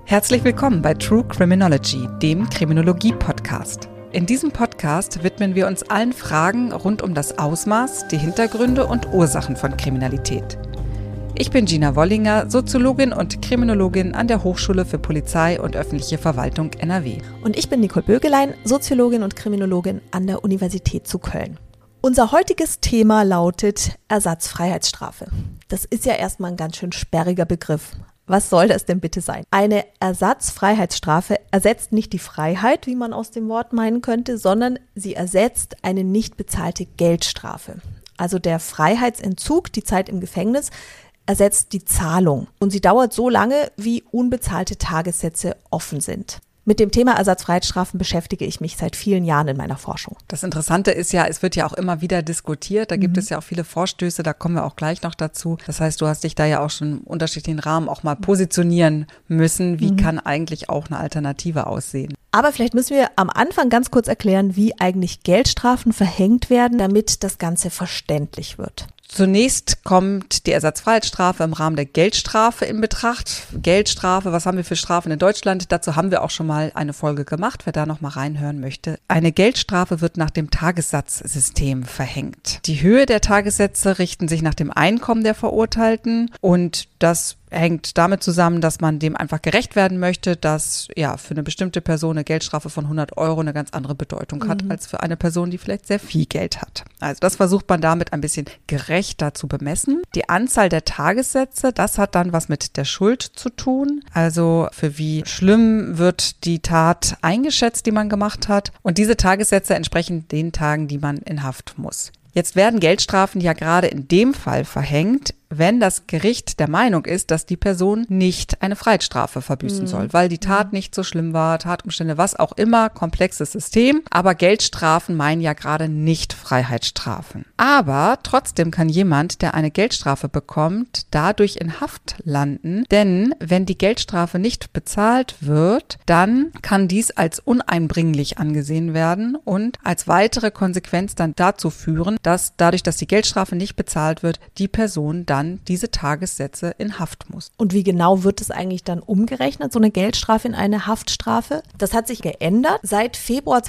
Herzlich willkommen bei True Criminology, dem Kriminologie-Podcast. In diesem Podcast widmen wir uns allen Fragen rund um das Ausmaß, die Hintergründe und Ursachen von Kriminalität. Ich bin Gina Wollinger, Soziologin und Kriminologin an der Hochschule für Polizei und öffentliche Verwaltung NRW. Und ich bin Nicole Bögelein, Soziologin und Kriminologin an der Universität zu Köln. Unser heutiges Thema lautet Ersatzfreiheitsstrafe. Das ist ja erstmal ein ganz schön sperriger Begriff. Was soll das denn bitte sein? Eine Ersatzfreiheitsstrafe ersetzt nicht die Freiheit, wie man aus dem Wort meinen könnte, sondern sie ersetzt eine nicht bezahlte Geldstrafe. Also der Freiheitsentzug, die Zeit im Gefängnis, ersetzt die Zahlung. Und sie dauert so lange, wie unbezahlte Tagessätze offen sind. Mit dem Thema Ersatzfreiheitsstrafen beschäftige ich mich seit vielen Jahren in meiner Forschung. Das Interessante ist ja, es wird ja auch immer wieder diskutiert. Da gibt es ja auch viele Vorstöße, da kommen wir auch gleich noch dazu. Das heißt, du hast dich da ja auch schon im unterschiedlichen Rahmen auch mal positionieren müssen. Wie kann eigentlich auch eine Alternative aussehen? Aber vielleicht müssen wir am Anfang ganz kurz erklären, wie eigentlich Geldstrafen verhängt werden, damit das Ganze verständlich wird. Zunächst kommt die Ersatzfreiheitsstrafe im Rahmen der Geldstrafe in Betracht. Geldstrafe, was haben wir für Strafen in Deutschland? Dazu haben wir auch schon mal eine Folge gemacht, wer da noch mal reinhören möchte. Eine Geldstrafe wird nach dem Tagessatzsystem verhängt. Die Höhe der Tagessätze richten sich nach dem Einkommen der Verurteilten und das hängt damit zusammen, dass man dem einfach gerecht werden möchte, dass ja für eine bestimmte Person eine Geldstrafe von 100 € eine ganz andere Bedeutung hat als für eine Person, die vielleicht sehr viel Geld hat. Also das versucht man damit ein bisschen gerechter zu bemessen. Die Anzahl der Tagessätze, das hat dann was mit der Schuld zu tun. Also für wie schlimm wird die Tat eingeschätzt, die man gemacht hat. Und diese Tagessätze entsprechen den Tagen, die man in Haft muss. Jetzt werden Geldstrafen ja gerade in dem Fall verhängt, wenn das Gericht der Meinung ist, dass die Person nicht eine Freiheitsstrafe verbüßen soll, weil die Tat nicht so schlimm war, Tatumstände, was auch immer, komplexes System. Aber Geldstrafen meinen ja gerade nicht Freiheitsstrafen. Aber trotzdem kann jemand, der eine Geldstrafe bekommt, dadurch in Haft landen, denn wenn die Geldstrafe nicht bezahlt wird, dann kann dies als uneinbringlich angesehen werden und als weitere Konsequenz dann dazu führen, dass dadurch, dass die Geldstrafe nicht bezahlt wird, die Person dann diese Tagessätze in Haft muss. Und wie genau wird es eigentlich dann umgerechnet, so eine Geldstrafe in eine Haftstrafe? Das hat sich geändert. Seit Februar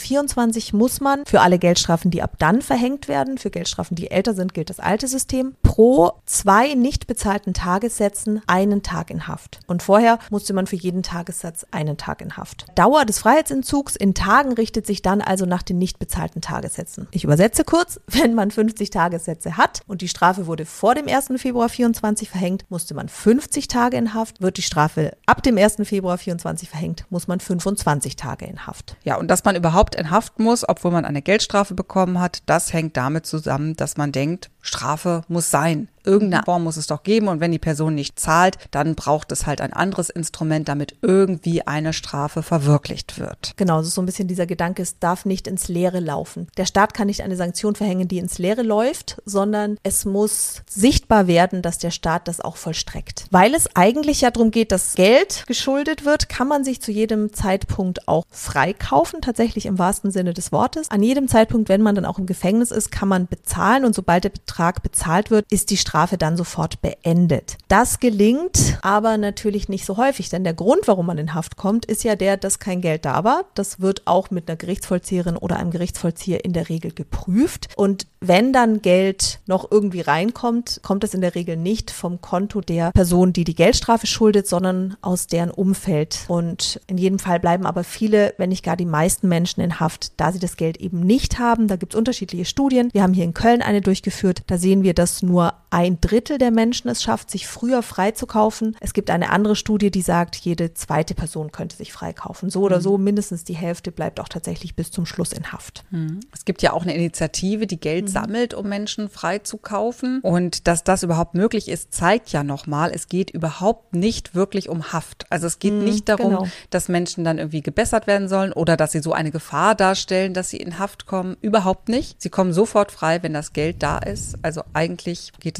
2024 muss man für alle Geldstrafen, die ab dann verhängt werden, für Geldstrafen, die älter sind, gilt das alte System, pro 2 nicht bezahlten Tagessätzen einen Tag in Haft. Und vorher musste man für jeden Tagessatz einen Tag in Haft. Dauer des Freiheitsentzugs in Tagen richtet sich dann also nach den nicht bezahlten Tagessätzen. Ich übersetze kurz, wenn man 50 Tagessätze hat und die Strafe wurde vor dem 1. Februar 24 verhängt, musste man 50 Tage in Haft. Wird die Strafe ab dem 1. Februar 24 verhängt, muss man 25 Tage in Haft. Ja, und dass man überhaupt in Haft muss, obwohl man eine Geldstrafe bekommen hat, das hängt damit zusammen, dass man denkt, Strafe muss sein. Irgendeine Form muss es doch geben und wenn die Person nicht zahlt, dann braucht es halt ein anderes Instrument, damit irgendwie eine Strafe verwirklicht wird. Genau, das ist so ein bisschen dieser Gedanke, es darf nicht ins Leere laufen. Der Staat kann nicht eine Sanktion verhängen, die ins Leere läuft, sondern es muss sichtbar werden, dass der Staat das auch vollstreckt. Weil es eigentlich ja darum geht, dass Geld geschuldet wird, kann man sich zu jedem Zeitpunkt auch freikaufen, tatsächlich im wahrsten Sinne des Wortes. An jedem Zeitpunkt, wenn man dann auch im Gefängnis ist, kann man bezahlen und sobald der Betrag bezahlt wird, ist die Strafe dann sofort beendet. Das gelingt aber natürlich nicht so häufig, denn der Grund, warum man in Haft kommt, ist ja der, dass kein Geld da war. Das wird auch mit einer Gerichtsvollzieherin oder einem Gerichtsvollzieher in der Regel geprüft. Und wenn dann Geld noch irgendwie reinkommt, kommt es in der Regel nicht vom Konto der Person, die die Geldstrafe schuldet, sondern aus deren Umfeld. Und in jedem Fall bleiben aber viele, wenn nicht gar die meisten Menschen in Haft, da sie das Geld eben nicht haben. Da gibt es unterschiedliche Studien. Wir haben hier in Köln eine durchgeführt. Da sehen wir, dass nur 1/3 der Menschen es schafft, sich früher freizukaufen. Es gibt eine andere Studie, die sagt, jede zweite Person könnte sich freikaufen. So oder so, mindestens die Hälfte bleibt auch tatsächlich bis zum Schluss in Haft. Es gibt ja auch eine Initiative, die Geld sammelt, um Menschen freizukaufen. Und dass das überhaupt möglich ist, zeigt ja nochmal, es geht überhaupt nicht wirklich um Haft. Also es geht nicht darum, dass Menschen dann irgendwie gebessert werden sollen oder dass sie so eine Gefahr darstellen, dass sie in Haft kommen. Überhaupt nicht. Sie kommen sofort frei, wenn das Geld da ist. Also eigentlich geht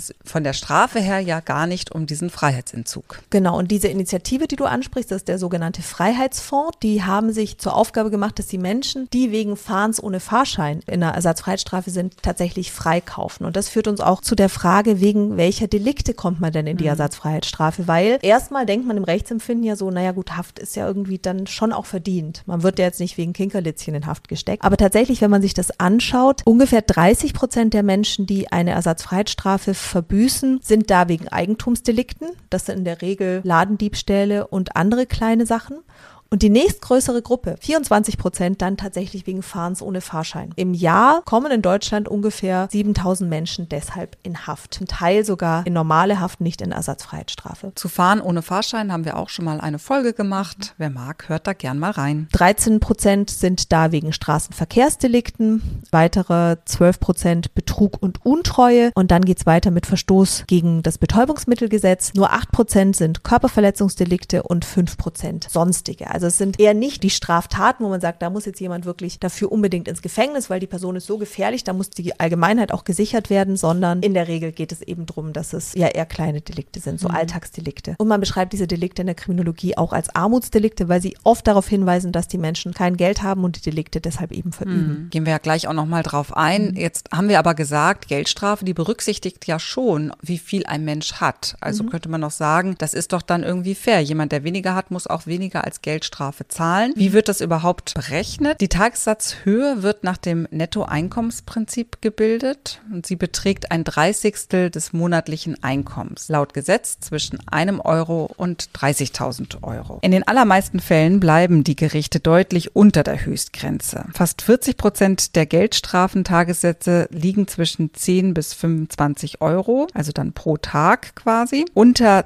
es von der Strafe her ja gar nicht um diesen Freiheitsentzug. Genau, und diese Initiative, die du ansprichst, das ist der sogenannte Freiheitsfonds. Die haben sich zur Aufgabe gemacht, dass die Menschen, die wegen Fahrens ohne Fahrschein in einer Ersatzfreiheitsstrafe sind, tatsächlich freikaufen. Und das führt uns auch zu der Frage, wegen welcher Delikte kommt man denn in die Ersatzfreiheitsstrafe? Weil erstmal denkt man im Rechtsempfinden ja so, naja gut, Haft ist ja irgendwie dann schon auch verdient. Man wird ja jetzt nicht wegen Kinkerlitzchen in Haft gesteckt. Aber tatsächlich, wenn man sich das anschaut, ungefähr 30% der Menschen, die eine Ersatzfreiheitsstrafe verbüßen, sind da wegen Eigentumsdelikten. Das sind in der Regel Ladendiebstähle und andere kleine Sachen. Und die nächstgrößere Gruppe, 24%, dann tatsächlich wegen Fahrens ohne Fahrschein. Im Jahr kommen in Deutschland ungefähr 7.000 Menschen deshalb in Haft. Ein Teil sogar in normale Haft, nicht in Ersatzfreiheitsstrafe. Zu Fahren ohne Fahrschein haben wir auch schon mal eine Folge gemacht. Wer mag, hört da gern mal rein. 13% sind da wegen Straßenverkehrsdelikten, weitere 12% Betrug und Untreue. Und dann geht's weiter mit Verstoß gegen das Betäubungsmittelgesetz. Nur 8% sind Körperverletzungsdelikte und 5% sonstige. Also es sind eher nicht die Straftaten, wo man sagt, da muss jetzt jemand wirklich dafür unbedingt ins Gefängnis, weil die Person ist so gefährlich, da muss die Allgemeinheit auch gesichert werden, sondern in der Regel geht es eben darum, dass es ja eher kleine Delikte sind, so Alltagsdelikte. Und man beschreibt diese Delikte in der Kriminologie auch als Armutsdelikte, weil sie oft darauf hinweisen, dass die Menschen kein Geld haben und die Delikte deshalb eben verüben. Gehen wir ja gleich auch nochmal drauf ein. Jetzt haben wir aber gesagt, Geldstrafe, die berücksichtigt ja schon, wie viel ein Mensch hat. Also könnte man noch sagen, das ist doch dann irgendwie fair. Jemand, der weniger hat, muss auch weniger als Geldstrafe zahlen. Wie wird das überhaupt berechnet? Die Tagessatzhöhe wird nach dem Nettoeinkommensprinzip gebildet und sie beträgt 1/30 des monatlichen Einkommens. Laut Gesetz zwischen 1 Euro und 30.000 Euro. In den allermeisten Fällen bleiben die Gerichte deutlich unter der Höchstgrenze. Fast 40% der Geldstrafentagessätze liegen zwischen 10 bis 25 Euro, also dann pro Tag quasi. Unter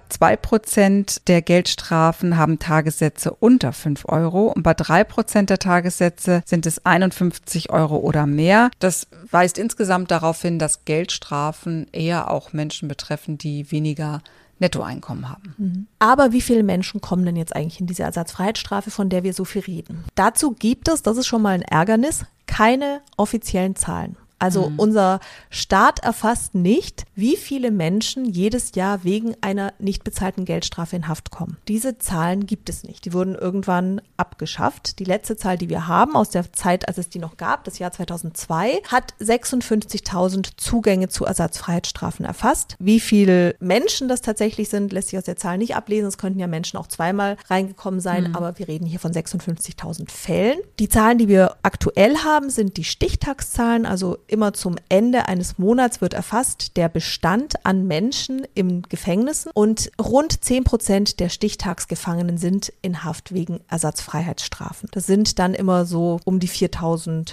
2% der Geldstrafen haben Tagessätze unter 5 Euro und bei 3% der Tagessätze sind es 51 Euro oder mehr. Das weist insgesamt darauf hin, dass Geldstrafen eher auch Menschen betreffen, die weniger Nettoeinkommen haben. Aber wie viele Menschen kommen denn jetzt eigentlich in diese Ersatzfreiheitsstrafe, von der wir so viel reden? Dazu gibt es, das ist schon mal ein Ärgernis, keine offiziellen Zahlen. Also unser Staat erfasst nicht, wie viele Menschen jedes Jahr wegen einer nicht bezahlten Geldstrafe in Haft kommen. Diese Zahlen gibt es nicht. Die wurden irgendwann abgeschafft. Die letzte Zahl, die wir haben aus der Zeit, als es die noch gab, das Jahr 2002, hat 56.000 Zugänge zu Ersatzfreiheitsstrafen erfasst. Wie viele Menschen das tatsächlich sind, lässt sich aus der Zahl nicht ablesen. Es könnten ja Menschen auch zweimal reingekommen sein, aber wir reden hier von 56.000 Fällen. Die Zahlen, die wir aktuell haben, sind die Stichtagszahlen, also immer zum Ende eines Monats wird erfasst der Bestand an Menschen in Gefängnissen und rund 10% der Stichtagsgefangenen sind in Haft wegen Ersatzfreiheitsstrafen. Das sind dann immer so um die 4.000,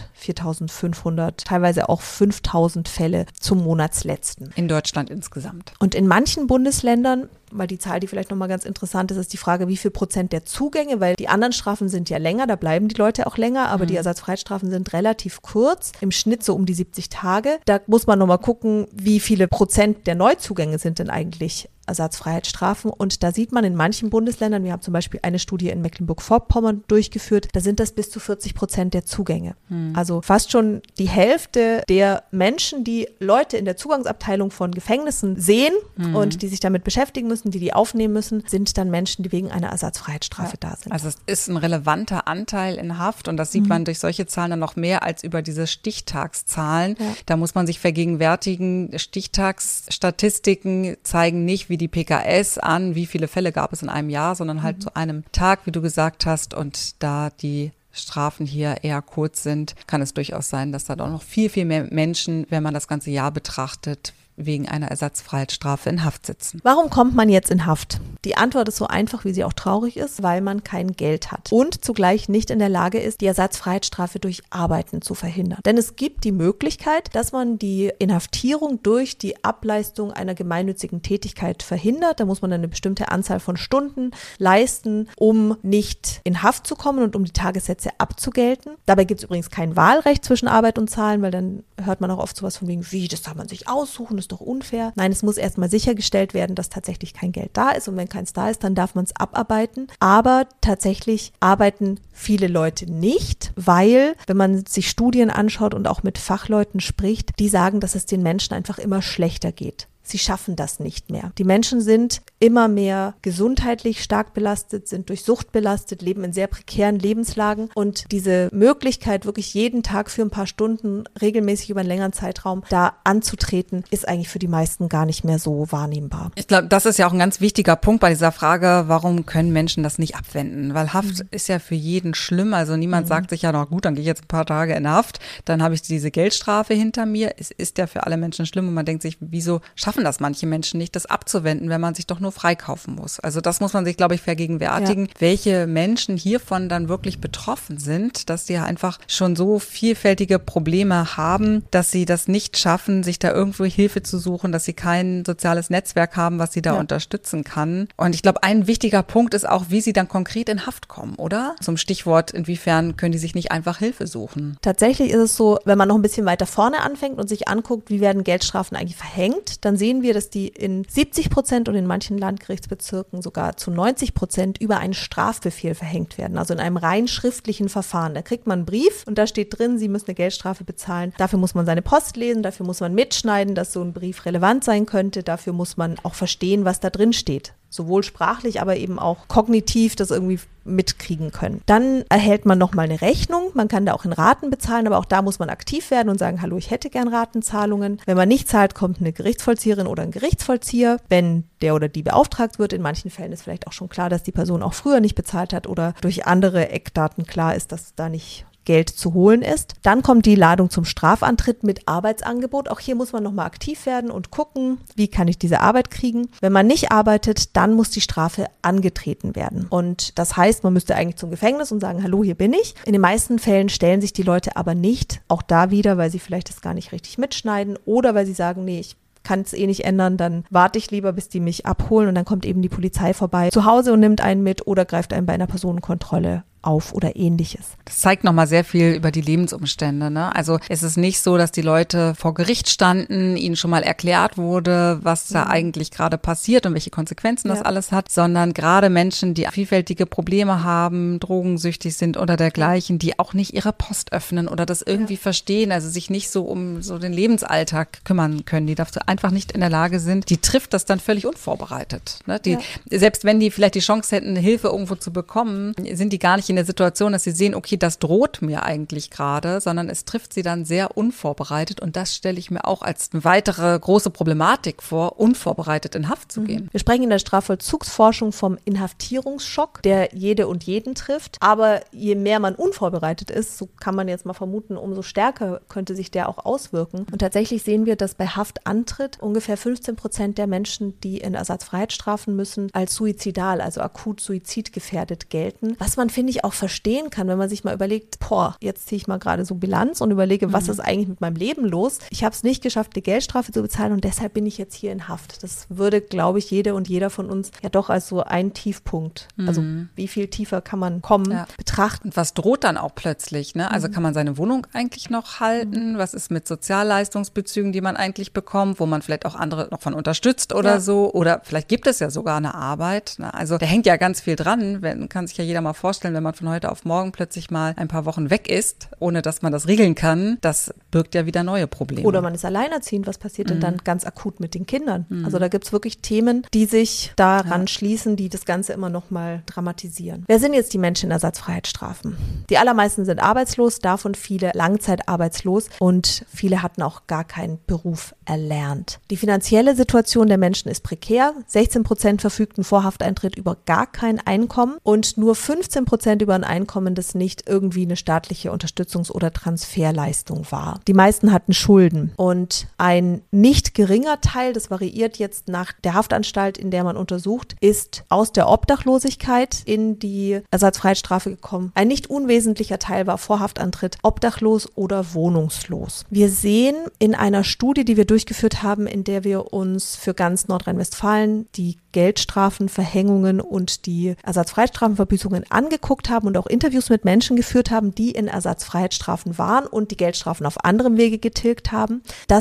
4.500, teilweise auch 5.000 Fälle zum Monatsletzten. In Deutschland insgesamt. Und in manchen Bundesländern, weil die Zahl, die vielleicht nochmal ganz interessant ist, ist die Frage, wie viel Prozent der Zugänge, weil die anderen Strafen sind ja länger, da bleiben die Leute auch länger, aber die Ersatzfreiheitsstrafen sind relativ kurz, im Schnitt so um die 70 Tage. Da muss man nochmal gucken, wie viele Prozent der Neuzugänge sind denn eigentlich Ersatzfreiheitsstrafen. Und da sieht man in manchen Bundesländern, wir haben zum Beispiel eine Studie in Mecklenburg-Vorpommern durchgeführt, da sind das bis zu 40% der Zugänge. Also fast schon die Hälfte der Menschen, die Leute in der Zugangsabteilung von Gefängnissen sehen und die sich damit beschäftigen müssen, die aufnehmen müssen, sind dann Menschen, die wegen einer Ersatzfreiheitsstrafe da sind. Also es ist ein relevanter Anteil in Haft und das sieht man durch solche Zahlen dann noch mehr als über diese Stichtagszahlen. Ja. Da muss man sich vergegenwärtigen, Stichtagsstatistiken zeigen nicht, wie die PKS an, wie viele Fälle gab es in einem Jahr, sondern halt zu einem Tag, wie du gesagt hast, und da die Strafen hier eher kurz sind, kann es durchaus sein, dass da doch noch viel, viel mehr Menschen, wenn man das ganze Jahr betrachtet, wegen einer Ersatzfreiheitsstrafe in Haft sitzen. Warum kommt man jetzt in Haft? Die Antwort ist so einfach, wie sie auch traurig ist, weil man kein Geld hat und zugleich nicht in der Lage ist, die Ersatzfreiheitsstrafe durch Arbeiten zu verhindern. Denn es gibt die Möglichkeit, dass man die Inhaftierung durch die Ableistung einer gemeinnützigen Tätigkeit verhindert. Da muss man eine bestimmte Anzahl von Stunden leisten, um nicht in Haft zu kommen und um die Tagessätze abzugelten. Dabei gibt es übrigens kein Wahlrecht zwischen Arbeit und Zahlen, weil dann hört man auch oft sowas von wegen, wie, das darf man sich aussuchen, ist doch unfair. Nein, es muss erstmal sichergestellt werden, dass tatsächlich kein Geld da ist und wenn keins da ist, dann darf man es abarbeiten. Aber tatsächlich arbeiten viele Leute nicht, weil, wenn man sich Studien anschaut und auch mit Fachleuten spricht, die sagen, dass es den Menschen einfach immer schlechter geht, sie schaffen das nicht mehr. Die Menschen sind immer mehr gesundheitlich stark belastet, sind durch Sucht belastet, leben in sehr prekären Lebenslagen und diese Möglichkeit, wirklich jeden Tag für ein paar Stunden regelmäßig über einen längeren Zeitraum da anzutreten, ist eigentlich für die meisten gar nicht mehr so wahrnehmbar. Ich glaube, das ist ja auch ein ganz wichtiger Punkt bei dieser Frage, warum können Menschen das nicht abwenden? Weil Haft ist ja für jeden schlimm. Also niemand sagt sich ja, na gut, dann gehe ich jetzt ein paar Tage in Haft, dann habe ich diese Geldstrafe hinter mir. Es ist ja für alle Menschen schlimm und man denkt sich, wieso schaffen das manche Menschen nicht, das abzuwenden, wenn man sich doch nur freikaufen muss? Also das muss man sich, glaube ich, vergegenwärtigen, welche Menschen hiervon dann wirklich betroffen sind, dass sie einfach schon so vielfältige Probleme haben, dass sie das nicht schaffen, sich da irgendwo Hilfe zu suchen, dass sie kein soziales Netzwerk haben, was sie da unterstützen kann. Und ich glaube, ein wichtiger Punkt ist auch, wie sie dann konkret in Haft kommen, oder? Zum Stichwort, inwiefern können die sich nicht einfach Hilfe suchen? Tatsächlich ist es so, wenn man noch ein bisschen weiter vorne anfängt und sich anguckt, wie werden Geldstrafen eigentlich verhängt, dann sehen wir, dass die in 70% und in manchen Landgerichtsbezirken sogar zu 90% über einen Strafbefehl verhängt werden, also in einem rein schriftlichen Verfahren. Da kriegt man einen Brief und da steht drin, Sie müssen eine Geldstrafe bezahlen. Dafür muss man seine Post lesen, dafür muss man mitschneiden, dass so ein Brief relevant sein könnte, dafür muss man auch verstehen, was da drin steht. Sowohl sprachlich, aber eben auch kognitiv das irgendwie mitkriegen können. Dann erhält man nochmal eine Rechnung. Man kann da auch in Raten bezahlen, aber auch da muss man aktiv werden und sagen, hallo, ich hätte gern Ratenzahlungen. Wenn man nicht zahlt, kommt eine Gerichtsvollzieherin oder ein Gerichtsvollzieher. Wenn der oder die beauftragt wird, in manchen Fällen ist vielleicht auch schon klar, dass die Person auch früher nicht bezahlt hat oder durch andere Eckdaten klar ist, dass da nicht Geld zu holen ist. Dann kommt die Ladung zum Strafantritt mit Arbeitsangebot. Auch hier muss man nochmal aktiv werden und gucken, wie kann ich diese Arbeit kriegen. Wenn man nicht arbeitet, dann muss die Strafe angetreten werden. Und das heißt, man müsste eigentlich zum Gefängnis und sagen, hallo, hier bin ich. In den meisten Fällen stellen sich die Leute aber nicht, auch da wieder, weil sie vielleicht das gar nicht richtig mitschneiden oder weil sie sagen, nee, ich kann es eh nicht ändern, dann warte ich lieber, bis die mich abholen und dann kommt eben die Polizei vorbei zu Hause und nimmt einen mit oder greift einen bei einer Personenkontrolle auf oder ähnliches. Das zeigt nochmal sehr viel über die Lebensumstände, ne? Also es ist nicht so, dass die Leute vor Gericht standen, ihnen schon mal erklärt wurde, was da eigentlich gerade passiert und welche Konsequenzen das alles hat, sondern gerade Menschen, die vielfältige Probleme haben, drogensüchtig sind oder dergleichen, die auch nicht ihre Post öffnen oder das irgendwie verstehen, also sich nicht so um so den Lebensalltag kümmern können, die dafür einfach nicht in der Lage sind, die trifft das dann völlig unvorbereitet, ne? Selbst wenn die vielleicht die Chance hätten, Hilfe irgendwo zu bekommen, sind die gar nicht in der Situation, dass sie sehen, okay, das droht mir eigentlich gerade, sondern es trifft sie dann sehr unvorbereitet und das stelle ich mir auch als eine weitere große Problematik vor, unvorbereitet in Haft zu gehen. Wir sprechen in der Strafvollzugsforschung vom Inhaftierungsschock, der jede und jeden trifft, aber je mehr man unvorbereitet ist, so kann man jetzt mal vermuten, umso stärker könnte sich der auch auswirken. Und tatsächlich sehen wir, dass bei Haftantritt ungefähr 15% der Menschen, die in Ersatzfreiheitsstrafen müssen, als suizidal, also akut suizidgefährdet gelten, was man, finde ich, auch verstehen kann, wenn man sich mal überlegt, jetzt ziehe ich mal gerade so Bilanz und überlege, was ist eigentlich mit meinem Leben los? Ich habe es nicht geschafft, die Geldstrafe zu bezahlen und deshalb bin ich jetzt hier in Haft. Das würde, glaube ich, jede und jeder von uns ja doch als so ein Tiefpunkt, also wie viel tiefer kann man kommen, betrachten. Und was droht dann auch plötzlich, ne? Also kann man seine Wohnung eigentlich noch halten? Was ist mit Sozialleistungsbezügen, die man eigentlich bekommt, wo man vielleicht auch andere noch von unterstützt oder so? Oder vielleicht gibt es ja sogar eine Arbeit, ne? Also da hängt ja ganz viel dran, kann sich ja jeder mal vorstellen, wenn man von heute auf morgen plötzlich mal ein paar Wochen weg ist, ohne dass man das regeln kann, das birgt ja wieder neue Probleme. Oder man ist alleinerziehend, was passiert denn dann ganz akut mit den Kindern? Also da gibt es wirklich Themen, die sich daran schließen, die das Ganze immer noch mal dramatisieren. Wer sind jetzt die Menschen in Ersatzfreiheitsstrafen? Die allermeisten sind arbeitslos, davon viele langzeitarbeitslos und viele hatten auch gar keinen Beruf erlernt. Die finanzielle Situation der Menschen ist prekär. 16% verfügten vor Hafteintritt über gar kein Einkommen und nur 15% über ein Einkommen, das nicht irgendwie eine staatliche Unterstützungs- oder Transferleistung war. Die meisten hatten Schulden und ein nicht geringer Teil, das variiert jetzt nach der Haftanstalt, in der man untersucht, ist aus der Obdachlosigkeit in die Ersatzfreiheitsstrafe gekommen. Ein nicht unwesentlicher Teil war vor Haftantritt obdachlos oder wohnungslos. Wir sehen in einer Studie, die wir durchgeführt haben, in der wir uns für ganz Nordrhein-Westfalen die Geldstrafenverhängungen und die Ersatzfreiheitsstrafenverbüßungen angeguckt haben und auch Interviews mit Menschen geführt haben, die in Ersatzfreiheitsstrafen waren und die Geldstrafen auf anderem Wege getilgt haben, dass es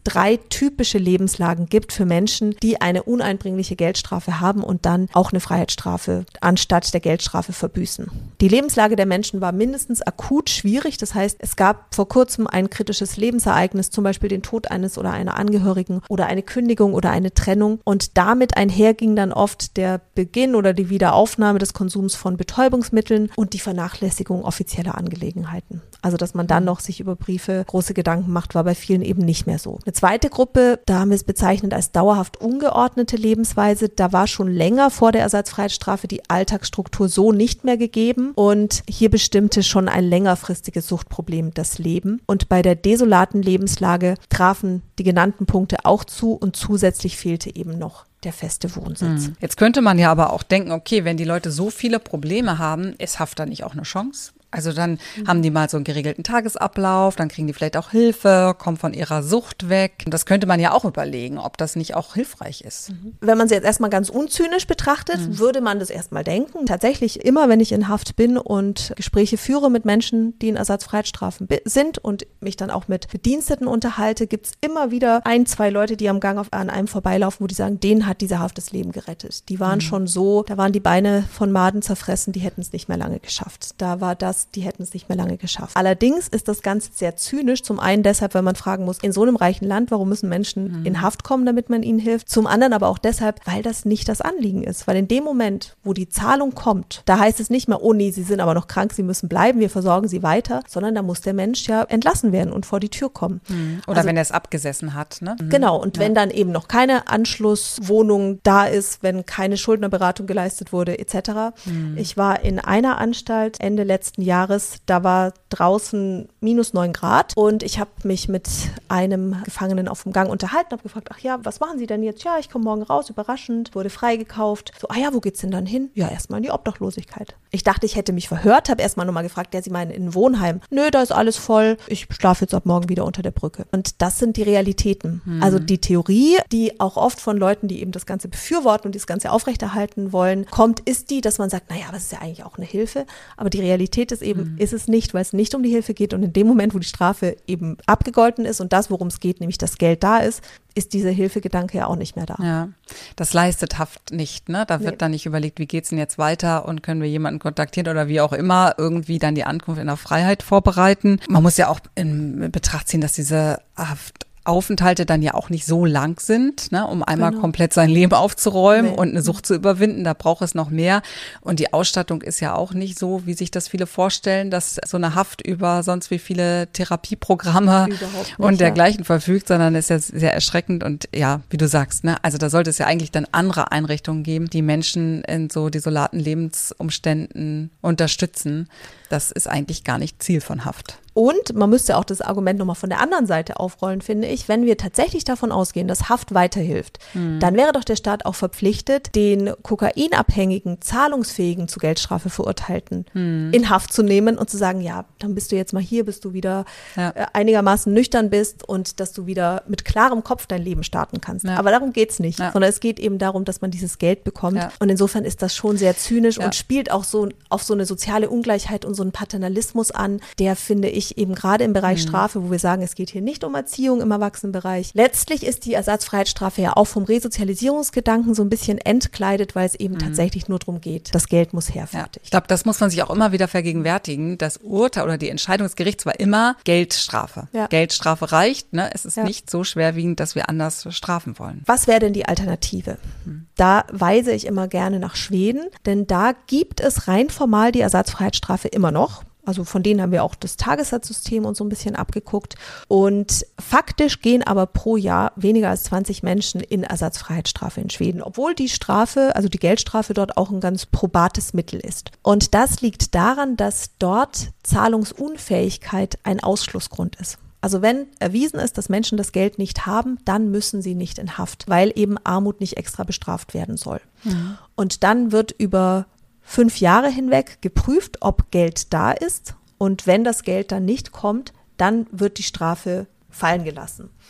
3 typische Lebenslagen gibt für Menschen, die eine uneinbringliche Geldstrafe haben und dann auch eine Freiheitsstrafe anstatt der Geldstrafe verbüßen. Die Lebenslage der Menschen war mindestens akut schwierig. Das heißt, es gab vor kurzem ein kritisches Lebensereignis, zum Beispiel den Tod eines oder einer Angehörigen oder eine Kündigung oder eine Trennung. Und damit einher ging dann oft der Beginn oder die Wiederaufnahme des Konsums von Betäubungsmitteln und die Vernachlässigung offizieller Angelegenheiten. Also, dass man dann noch sich über Briefe große Gedanken macht, war bei vielen eben nicht mehr so. Eine zweite Gruppe, da haben wir es bezeichnet als dauerhaft ungeordnete Lebensweise. Da war schon länger vor der Ersatzfreiheitsstrafe die Alltagsstruktur so nicht mehr gegeben und hier bestimmte schon ein längerfristiges Suchtproblem das Leben. Und bei der desolaten Lebenslage trafen die genannten Punkte auch zu und zusätzlich fehlte eben noch der feste Wohnsitz. Jetzt könnte man ja aber auch denken, okay, wenn die Leute so viele Probleme haben, ist Haft da nicht auch eine Chance? Also dann haben die mal so einen geregelten Tagesablauf, dann kriegen die vielleicht auch Hilfe, kommen von ihrer Sucht weg. Und das könnte man ja auch überlegen, ob das nicht auch hilfreich ist. Wenn man sie jetzt erstmal ganz unzynisch betrachtet, würde man das erstmal denken. Tatsächlich immer, wenn ich in Haft bin und Gespräche führe mit Menschen, die in Ersatzfreiheitsstrafen sind und mich dann auch mit Bediensteten unterhalte, gibt es immer wieder 1, 2 Leute, die am Gang an einem vorbeilaufen, wo die sagen, denen hat diese Haft das Leben gerettet. Die waren schon so, da waren die Beine von Maden zerfressen, die hätten es nicht mehr lange geschafft. Da war das, die hätten es nicht mehr lange geschafft. Allerdings ist das Ganze sehr zynisch. Zum einen deshalb, weil man fragen muss, in so einem reichen Land, warum müssen Menschen in Haft kommen, damit man ihnen hilft? Zum anderen aber auch deshalb, weil das nicht das Anliegen ist. Weil in dem Moment, wo die Zahlung kommt, da heißt es nicht mehr, oh nee, sie sind aber noch krank, sie müssen bleiben, wir versorgen sie weiter, sondern da muss der Mensch ja entlassen werden und vor die Tür kommen. Oder also, wenn er es abgesessen hat. Ne? Genau, und wenn dann eben noch keine Anschlusswohnung da ist, wenn keine Schuldnerberatung geleistet wurde, etc. Ich war in einer Anstalt Ende letzten Jahres, da war draußen -9 Grad und ich habe mich mit einem Gefangenen auf dem Gang unterhalten, habe gefragt, ach ja, was machen Sie denn jetzt? Ja, ich komme morgen raus, überraschend, wurde freigekauft. So, ah ja, wo geht's denn dann hin? Ja, erstmal in die Obdachlosigkeit. Ich dachte, ich hätte mich verhört, habe erstmal nochmal gefragt, ja, Sie meinen in ein Wohnheim? Nö, da ist alles voll, ich schlafe jetzt ab morgen wieder unter der Brücke. Und das sind die Realitäten. Also die Theorie, die auch oft von Leuten, die eben das Ganze befürworten und das Ganze aufrechterhalten wollen, kommt, ist die, dass man sagt, naja, aber es ist ja eigentlich auch eine Hilfe. Aber die Realität ist eben, ist es nicht, weil es nicht um die Hilfe geht und in dem Moment, wo die Strafe eben abgegolten ist und das, worum es geht, nämlich das Geld da ist dieser Hilfegedanke ja auch nicht mehr da. Ja, das leistet Haft nicht, ne? Da wird dann nicht überlegt, wie geht's denn jetzt weiter und können wir jemanden kontaktieren oder wie auch immer irgendwie dann die Ankunft in der Freiheit vorbereiten. Man muss ja auch in Betracht ziehen, dass diese Haftaufenthalte dann ja auch nicht so lang sind, ne, um einmal komplett sein Leben aufzuräumen und eine Sucht zu überwinden. Da braucht es noch mehr. Und die Ausstattung ist ja auch nicht so, wie sich das viele vorstellen, dass so eine Haft über sonst wie viele Therapieprogramme und dergleichen verfügt, sondern ist ja sehr erschreckend. Und ja, wie du sagst, ne, also da sollte es ja eigentlich dann andere Einrichtungen geben, die Menschen in so desolaten Lebensumständen unterstützen. Das ist eigentlich gar nicht Ziel von Haft. Und man müsste auch das Argument nochmal von der anderen Seite aufrollen, finde ich. Wenn wir tatsächlich davon ausgehen, dass Haft weiterhilft, dann wäre doch der Staat auch verpflichtet, den kokainabhängigen, zahlungsfähigen zu Geldstrafe Verurteilten in Haft zu nehmen und zu sagen, ja, dann bist du jetzt mal hier, bis du wieder einigermaßen nüchtern bist und dass du wieder mit klarem Kopf dein Leben starten kannst. Ja. Aber darum geht's nicht, sondern es geht eben darum, dass man dieses Geld bekommt. Ja. Und insofern ist das schon sehr zynisch und spielt auch so auf so eine soziale Ungleichheit und so einen Paternalismus an, der, finde ich, eben gerade im Bereich Strafe, wo wir sagen, es geht hier nicht um Erziehung im Erwachsenenbereich. Letztlich ist die Ersatzfreiheitsstrafe ja auch vom Resozialisierungsgedanken so ein bisschen entkleidet, weil es eben tatsächlich nur darum geht, das Geld muss her, fertig. Ja, ich glaube, das muss man sich auch immer wieder vergegenwärtigen. Das Urteil oder die Entscheidung des Gerichts war immer Geldstrafe. Ja. Geldstrafe reicht, ne? Es ist nicht so schwerwiegend, dass wir anders strafen wollen. Was wäre denn die Alternative? Da weise ich immer gerne nach Schweden, denn da gibt es rein formal die Ersatzfreiheitsstrafe immer noch. Also von denen haben wir auch das Tagessatzsystem und so ein bisschen abgeguckt. Und faktisch gehen aber pro Jahr weniger als 20 Menschen in Ersatzfreiheitsstrafe in Schweden, obwohl die Strafe, also die Geldstrafe dort auch ein ganz probates Mittel ist. Und das liegt daran, dass dort Zahlungsunfähigkeit ein Ausschlussgrund ist. Also wenn erwiesen ist, dass Menschen das Geld nicht haben, dann müssen sie nicht in Haft, weil eben Armut nicht extra bestraft werden soll. Und dann wird über 5 Jahre hinweg geprüft, ob Geld da ist. Und wenn das Geld dann nicht kommt, dann wird die Strafe fallen gelassen.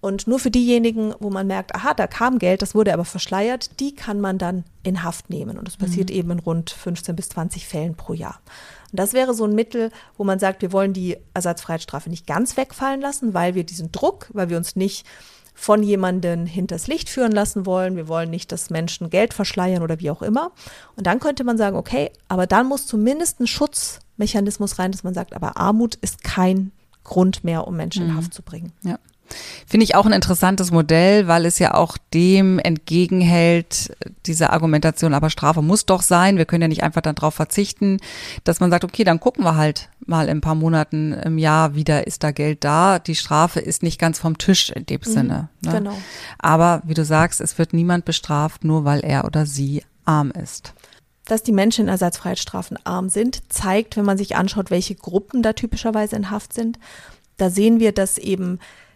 Und nur für diejenigen, wo man merkt, aha, da kam Geld, das wurde aber verschleiert, die kann man dann in Haft nehmen. Und das passiert eben in rund 15 bis 20 Fällen pro Jahr. Und das wäre so ein Mittel, wo man sagt, wir wollen die Ersatzfreiheitsstrafe nicht ganz wegfallen lassen, weil wir diesen Druck, weil wir uns nicht von jemandem hinters Licht führen lassen wollen. Wir wollen nicht, dass Menschen Geld verschleiern oder wie auch immer. Und dann könnte man sagen, okay, aber dann muss zumindest ein Schutzmechanismus rein, dass man sagt, aber Armut ist kein Grund mehr, um Menschen in Haft zu bringen. Ja. Finde ich auch ein interessantes Modell, weil es ja auch dem entgegenhält, diese Argumentation, aber Strafe muss doch sein. Wir können ja nicht einfach darauf verzichten, dass man sagt, okay, dann gucken wir halt mal in ein paar Monaten im Jahr wieder, ist da Geld da. Die Strafe ist nicht ganz vom Tisch in dem Sinne. Ne? Genau. Aber wie du sagst, es wird niemand bestraft, nur weil er oder sie arm ist. Dass die Menschen in Ersatzfreiheitsstrafen arm sind, zeigt, wenn man sich anschaut, welche Gruppen da typischerweise in Haft sind. Da sehen wir, dass eben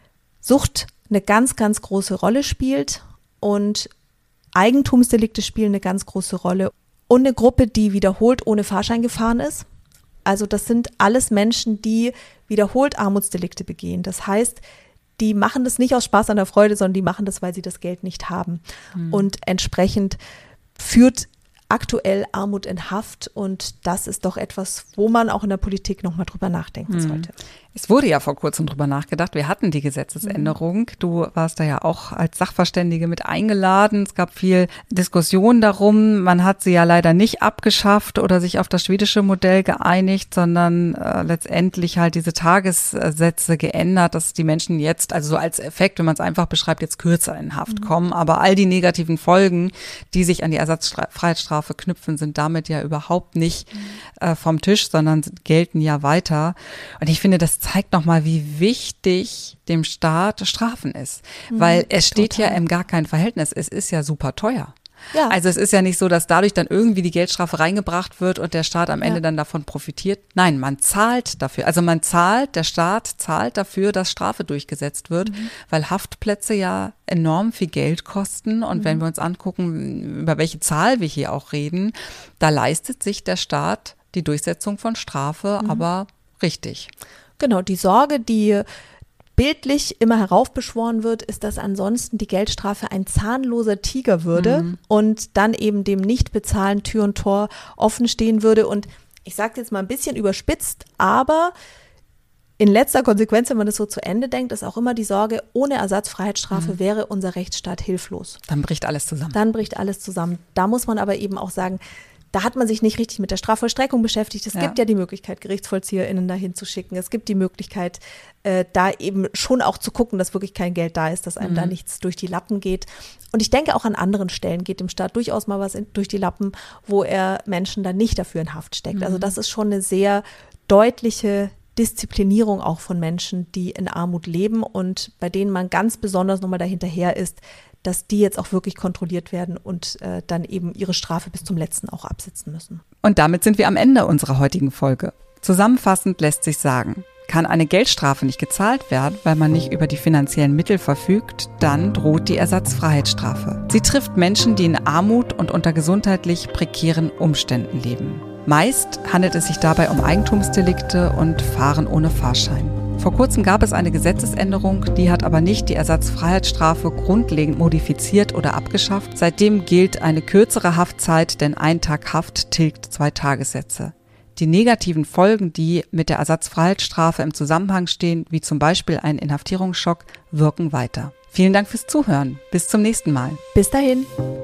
Sucht eine ganz, ganz große Rolle spielt und Eigentumsdelikte spielen eine ganz große Rolle und eine Gruppe, die wiederholt ohne Fahrschein gefahren ist. Also das sind alles Menschen, die wiederholt Armutsdelikte begehen. Das heißt, die machen das nicht aus Spaß an der Freude, sondern die machen das, weil sie das Geld nicht haben. Und entsprechend führt aktuell Armut in Haft und das ist doch etwas, wo man auch in der Politik nochmal drüber nachdenken sollte. Es wurde ja vor kurzem drüber nachgedacht. Wir hatten die Gesetzesänderung. Du warst da ja auch als Sachverständige mit eingeladen. Es gab viel Diskussion darum. Man hat sie ja leider nicht abgeschafft oder sich auf das schwedische Modell geeinigt, sondern letztendlich halt diese Tagessätze geändert, dass die Menschen jetzt, also so als Effekt, wenn man es einfach beschreibt, jetzt kürzer in Haft kommen. Aber all die negativen Folgen, die sich an die Ersatzfreiheitsstrafe knüpfen, sind damit ja überhaupt nicht vom Tisch, sondern gelten ja weiter. Und ich finde, das zeigt nochmal, wie wichtig dem Staat Strafen ist. Weil es steht ja im gar kein Verhältnis. Es ist ja super teuer. Ja. Also es ist ja nicht so, dass dadurch dann irgendwie die Geldstrafe reingebracht wird und der Staat am Ende dann davon profitiert. Nein, man zahlt dafür. Also der Staat zahlt dafür, dass Strafe durchgesetzt wird, weil Haftplätze ja enorm viel Geld kosten. Und wenn wir uns angucken, über welche Zahl wir hier auch reden, da leistet sich der Staat die Durchsetzung von Strafe aber richtig. Genau, die Sorge, die bildlich immer heraufbeschworen wird, ist, dass ansonsten die Geldstrafe ein zahnloser Tiger würde und dann eben dem Nichtbezahlen Tür und Tor offen stehen würde. Und ich sage jetzt mal ein bisschen überspitzt, aber in letzter Konsequenz, wenn man das so zu Ende denkt, ist auch immer die Sorge, ohne Ersatzfreiheitsstrafe wäre unser Rechtsstaat hilflos. Dann bricht alles zusammen. Da muss man aber eben auch sagen, da hat man sich nicht richtig mit der Strafvollstreckung beschäftigt. Es gibt ja die Möglichkeit, GerichtsvollzieherInnen dahin zu schicken. Es gibt die Möglichkeit, da eben schon auch zu gucken, dass wirklich kein Geld da ist, dass einem da nichts durch die Lappen geht. Und ich denke, auch an anderen Stellen geht dem Staat durchaus mal was durch die Lappen, wo er Menschen dann nicht dafür in Haft steckt. Also das ist schon eine sehr deutliche Disziplinierung auch von Menschen, die in Armut leben und bei denen man ganz besonders nochmal dahinterher ist, dass die jetzt auch wirklich kontrolliert werden und dann eben ihre Strafe bis zum Letzten auch absitzen müssen. Und damit sind wir am Ende unserer heutigen Folge. Zusammenfassend lässt sich sagen, kann eine Geldstrafe nicht gezahlt werden, weil man nicht über die finanziellen Mittel verfügt, dann droht die Ersatzfreiheitsstrafe. Sie trifft Menschen, die in Armut und unter gesundheitlich prekären Umständen leben. Meist handelt es sich dabei um Eigentumsdelikte und Fahren ohne Fahrschein. Vor kurzem gab es eine Gesetzesänderung, die hat aber nicht die Ersatzfreiheitsstrafe grundlegend modifiziert oder abgeschafft. Seitdem gilt eine kürzere Haftzeit, denn ein Tag Haft tilgt 2 Tagessätze. Die negativen Folgen, die mit der Ersatzfreiheitsstrafe im Zusammenhang stehen, wie zum Beispiel ein Inhaftierungsschock, wirken weiter. Vielen Dank fürs Zuhören. Bis zum nächsten Mal. Bis dahin.